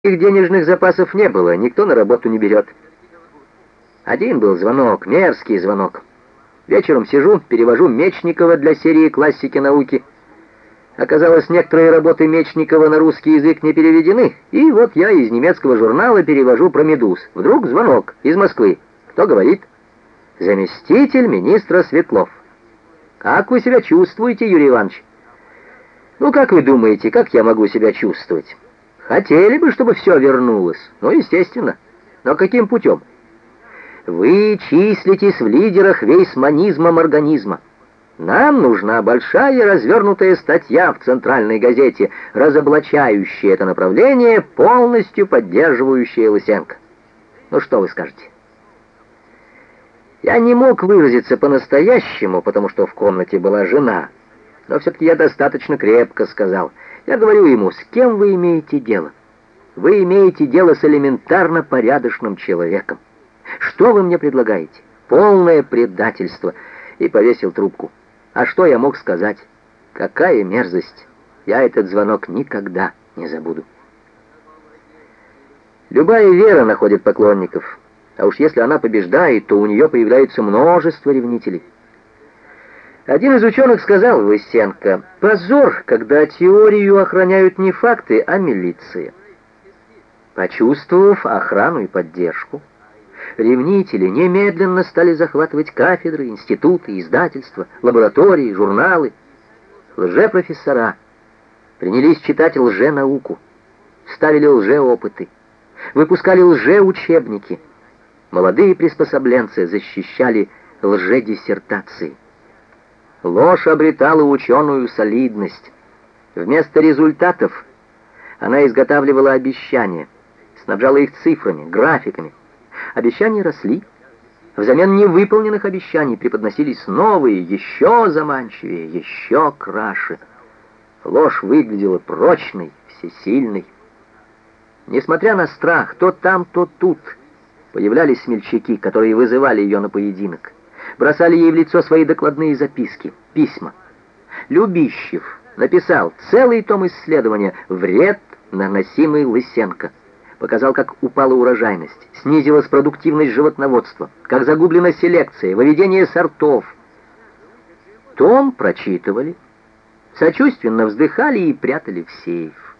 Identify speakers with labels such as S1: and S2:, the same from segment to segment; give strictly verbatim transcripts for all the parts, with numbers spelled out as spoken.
S1: Их денежных запасов не было, никто на работу не берет. Один был звонок, мерзкий звонок. Вечером сижу, перевожу Мечникова для серии «Классики науки». Оказалось, некоторые работы Мечникова на русский язык не переведены, и вот я из немецкого журнала перевожу про медуз. Вдруг звонок из Москвы. Кто говорит? Заместитель министра Светлов. Как вы себя чувствуете, Юрий Иванович? Ну, как вы думаете, как я могу себя чувствовать? Хотели бы, чтобы все вернулось. Ну, естественно. Но каким путем? Вы числитесь в лидерах вейсманизма организма. Нам нужна большая развернутая статья в центральной газете, разоблачающая это направление, полностью поддерживающая Лысенко. Ну, что вы скажете? Я не мог выразиться по-настоящему, потому что в комнате была жена. Но все-таки я достаточно крепко сказал. Я говорю ему, с кем вы имеете дело? Вы имеете дело с элементарно порядочным человеком. Что вы мне предлагаете? Полное предательство. И повесил трубку. А что я мог сказать? Какая мерзость. Я этот звонок никогда не забуду. Любая вера находит поклонников. А уж если она побеждает, то у нее появляется множество ревнителей. Один из ученых сказал Лысенко: позор, когда теорию охраняют не факты, а милиция. Почувствовав охрану и поддержку, ревнители немедленно стали захватывать кафедры, институты, издательства, лаборатории, журналы. Лжепрофессора принялись читать лженауку, ставили лжеопыты, выпускали лжеучебники. Молодые приспособленцы защищали лжедиссертации. Ложь обретала ученую солидность. Вместо результатов она изготавливала обещания, снабжала их цифрами, графиками. Обещания росли. Взамен невыполненных обещаний преподносились новые, еще заманчивее, еще краше. Ложь выглядела прочной, всесильной. Несмотря на страх, то там, то тут появлялись смельчаки, которые вызывали ее на поединок. Бросали ей в лицо свои докладные записки, письма. Любищев написал целый том исследования «Вред, наносимый Лысенко». Показал, как упала урожайность, снизилась продуктивность животноводства, как загублена селекция, выведение сортов. Том прочитывали, сочувственно вздыхали и прятали в сейф.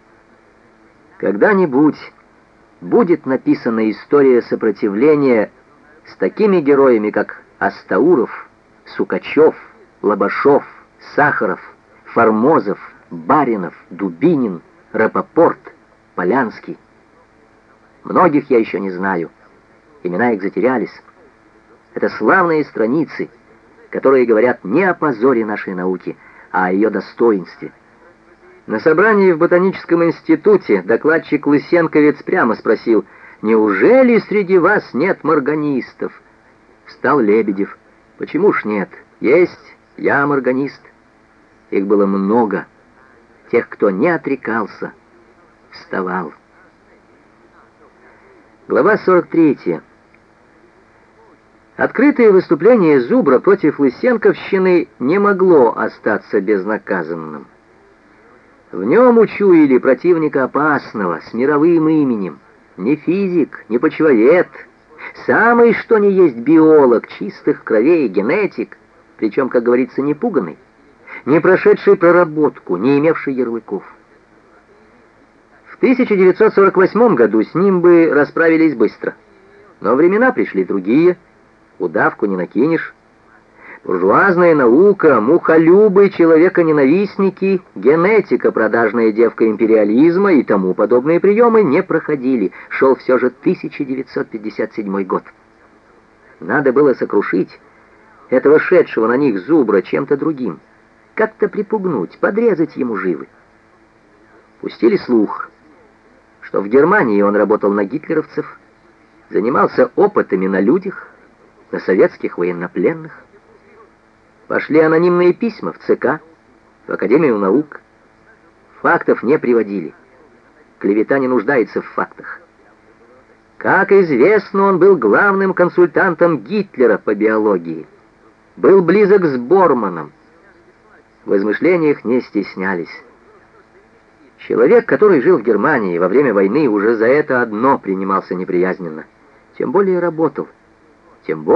S1: Когда-нибудь будет написана история сопротивления с такими героями, как Астауров, Сукачев, Лобашов, Сахаров, Формозов, Баринов, Дубинин, Рапопорт, Полянский. Многих я еще не знаю. Имена их затерялись. Это славные страницы, которые говорят не о позоре нашей науки, а о ее достоинстве. На собрании в Ботаническом институте докладчик Лысенковец прямо спросил: «Неужели среди вас нет морганистов?» Встал Лебедев. «Почему ж нет? Есть, я морганист». Их было много. Тех, кто не отрекался, вставал. Глава сорок третья. Открытое выступление Зубра против Лысенковщины не могло остаться безнаказанным. В нем учуяли противника опасного, с мировым именем. Не физик, не почвовед, самый что ни есть биолог чистых кровей, генетик, причем, как говорится, не пуганный, не прошедший проработку, не имевший ярлыков. В тысяча девятьсот сорок восьмом году с ним бы расправились быстро. Но времена пришли другие, удавку не накинешь. Буржуазная наука, мухолюбы, человеконенавистники, генетика, продажная девка империализма и тому подобные приемы не проходили. Шел все же тысяча девятьсот пятьдесят седьмой год. Надо было сокрушить этого шедшего на них зубра чем-то другим, как-то припугнуть, подрезать ему жилы. Пустили слух, что в Германии он работал на гитлеровцев, занимался опытами на людях, на советских военнопленных. Пошли анонимные письма в ЦК, в Академию наук. Фактов не приводили. Клевета не нуждается в фактах. Как известно, он был главным консультантом Гитлера по биологии. Был близок с Борманом. В измышлениях не стеснялись. Человек, который жил в Германии во время войны, уже за это одно принимался неприязненно. Тем более работал. Тем более